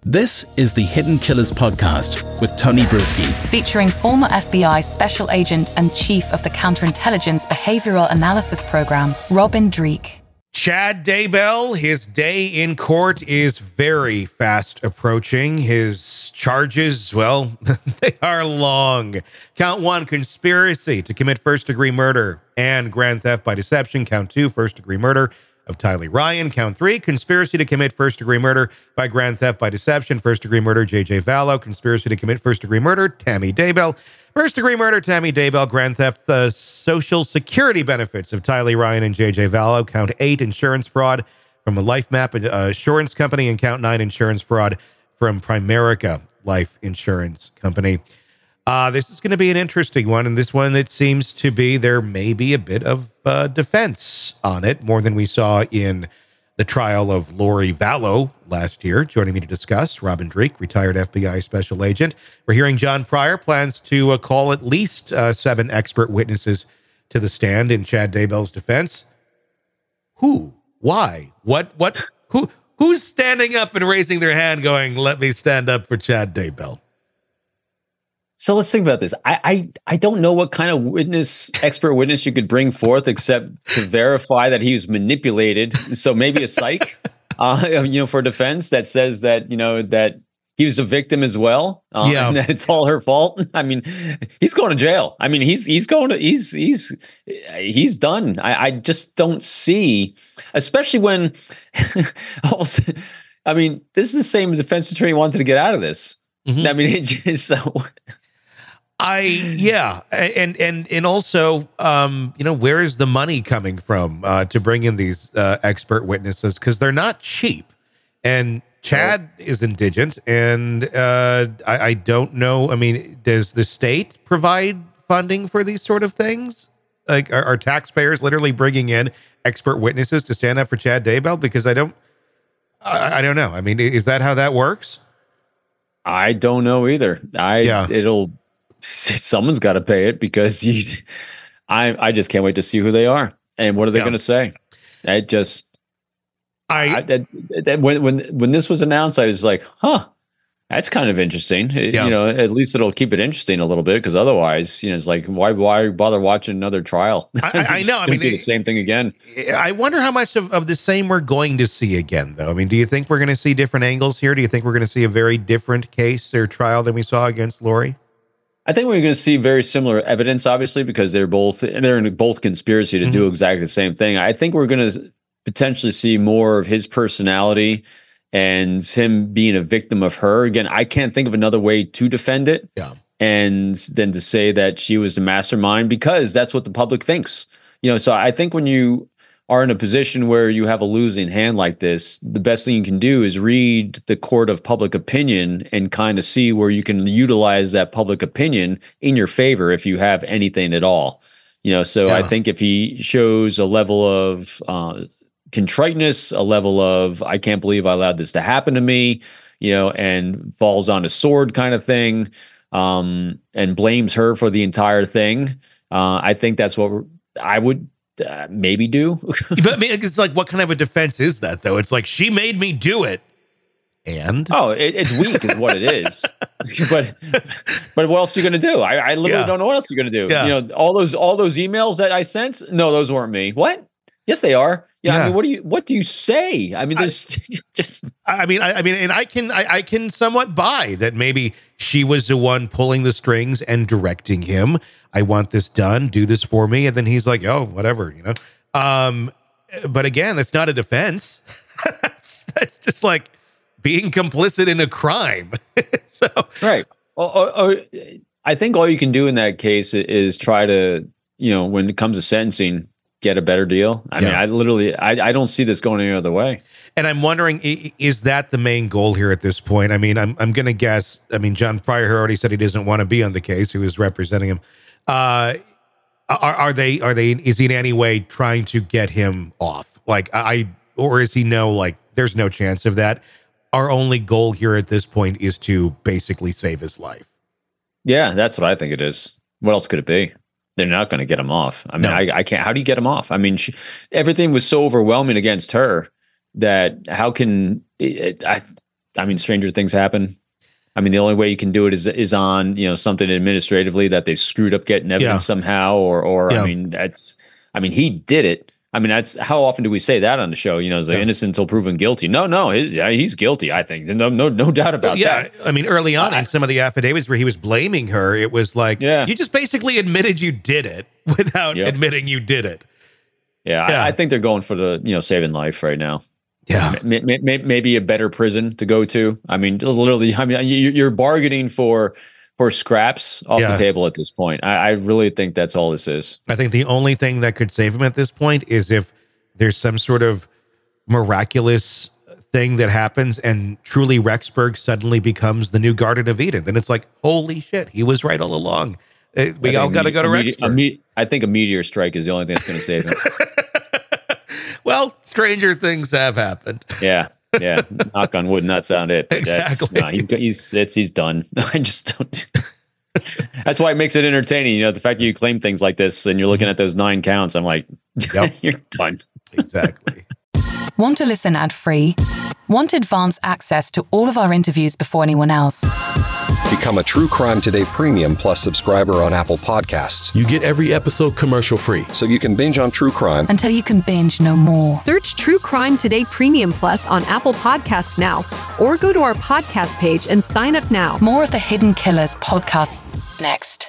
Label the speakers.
Speaker 1: This is the Hidden Killers podcast with Tony Brueski,
Speaker 2: featuring former FBI Special Agent and Chief of the Counterintelligence Behavioral Analysis Program, Robin Dreeke.
Speaker 3: Chad Daybell, his day in court is very fast approaching. His charges, well, they are long. Count 1, conspiracy to commit first-degree murder and grand theft by deception. Count 2, first-degree murder of Tylee Ryan. Count 3, conspiracy to commit first-degree murder by grand theft by deception. First-degree murder, J.J. Vallow. Conspiracy to commit first-degree murder, Tammy Daybell. First-degree murder, Tammy Daybell. Grand theft, the Social Security benefits of Tylee Ryan and J.J. Vallow. Count 8, insurance fraud from a Life Map insurance company. And count 9, insurance fraud from Primerica Life Insurance Company. This is going to be an interesting one, and this one, it seems to be there may be a bit of defense on it, more than we saw in the trial of Lori Vallow last year. Joining me to discuss, Robin Dreeke, retired FBI special agent. We're hearing John Pryor plans to call at least 7 expert witnesses to the stand in Chad Daybell's defense. Who? Why? What? Who's standing up and raising their hand going, let me stand up for Chad Daybell?
Speaker 4: So let's think about this. I don't know what kind of expert witness you could bring forth except to verify that he was manipulated. So maybe a psych, for defense that says that, that he was a victim as well. And that it's all her fault. I mean, he's going to jail. I mean, he's done. I just don't see, especially when, I mean, this is the same defense attorney wanted to get out of this. Mm-hmm. I mean, it just so.
Speaker 3: And also, where is the money coming from to bring in these expert witnesses? Because they're not cheap. And Chad is indigent, and I don't know. I mean, does the state provide funding for these sort of things? Like, are taxpayers literally bringing in expert witnesses to stand up for Chad Daybell? Because I don't know. I mean, is that how that works?
Speaker 4: I don't know either. Someone's got to pay it because I just can't wait to see who they are and what are they going to say. When this was announced, I was like, that's kind of interesting. At least it'll keep it interesting a little bit, because otherwise, it's like, why bother watching another trial?
Speaker 3: I know. I mean,
Speaker 4: do the same thing again.
Speaker 3: I wonder how much of the same we're going to see again, though. I mean, do you think we're going to see different angles here? Do you think we're going to see a very different case or trial than we saw against Lori?
Speaker 4: I think we're going to see very similar evidence, obviously, because they're in both conspiracy to do exactly the same thing. I think we're going to potentially see more of his personality and him being a victim of her. Again, I can't think of another way to defend it. Yeah. And then to say that she was the mastermind, because that's what the public thinks. So I think when you are in a position where you have a losing hand like this, the best thing you can do is read the court of public opinion and kind of see where you can utilize that public opinion in your favor if you have anything at all. I think if he shows a level of contriteness, a level of, I can't believe I allowed this to happen to me, and falls on a sword kind of thing, and blames her for the entire thing, I think that's what I would maybe do.
Speaker 3: But I mean, it's like, what kind of a defense is that, though? It's like, she made me do it. And
Speaker 4: it's weak is what it is. but what else are you going to do? I literally don't know what else you're going to do.
Speaker 3: Yeah.
Speaker 4: All those emails that I sent, no, those weren't me. What? Yes, they are. Yeah. I mean, what do you say? I mean, there's just.
Speaker 3: I mean, and I can somewhat buy that maybe she was the one pulling the strings and directing him. I want this done. Do this for me, and then he's like, "Oh, whatever," But again, that's not a defense. that's just like being complicit in a crime. So
Speaker 4: right. I think all you can do in that case is try to, when it comes to sentencing, get a better deal. I mean, I don't see this going any other way.
Speaker 3: And I'm wondering, is that the main goal here at this point? I mean, I'm going to guess. I mean, John Pryor already said he doesn't want to be on the case. Who is representing him? Are they? Is he in any way trying to get him off? Or is he there's no chance of that? Our only goal here at this point is to basically save his life.
Speaker 4: Yeah, that's what I think it is. What else could it be? They're not going to get him off. I mean, no. I can't. How do you get him off? I mean, everything was so overwhelming against her that how can stranger things happen. I mean, the only way you can do it is on, something administratively that they screwed up getting evidence somehow, or I mean, he did it. I mean, that's how often do we say that on the show? Is like innocent until proven guilty. No, he's guilty. I think no doubt about that.
Speaker 3: I mean, early on in some of the affidavits where he was blaming her, it was like, you just basically admitted you did it without admitting you did it.
Speaker 4: I think they're going for the saving life right now.
Speaker 3: Yeah,
Speaker 4: maybe a better prison to go to. I mean, literally, you're bargaining for scraps off the table at this point. I really think that's all this is.
Speaker 3: I think the only thing that could save him at this point is if there's some sort of miraculous thing that happens and truly Rexburg suddenly becomes the new Garden of Eden. Then it's like, holy shit, he was right all along. We all got to go to Rexburg.
Speaker 4: I think a meteor strike is the only thing that's going to save him.
Speaker 3: Well, stranger things have happened.
Speaker 4: Yeah. Knock on wood, not sound it.
Speaker 3: Exactly.
Speaker 4: He's done. I just don't. That's why it makes it entertaining. The fact that you claim things like this and you're looking at those 9 counts, I'm like, you're done.
Speaker 3: Exactly.
Speaker 2: Want to listen ad-free? Want advanced access to all of our interviews before anyone else?
Speaker 5: Become a True Crime Today Premium Plus subscriber on Apple Podcasts.
Speaker 1: You get every episode commercial free.
Speaker 5: So you can binge on true crime
Speaker 2: until you can binge no more.
Speaker 6: Search True Crime Today Premium Plus on Apple Podcasts now, or go to our podcast page and sign up now.
Speaker 2: More of the Hidden Killers podcast next.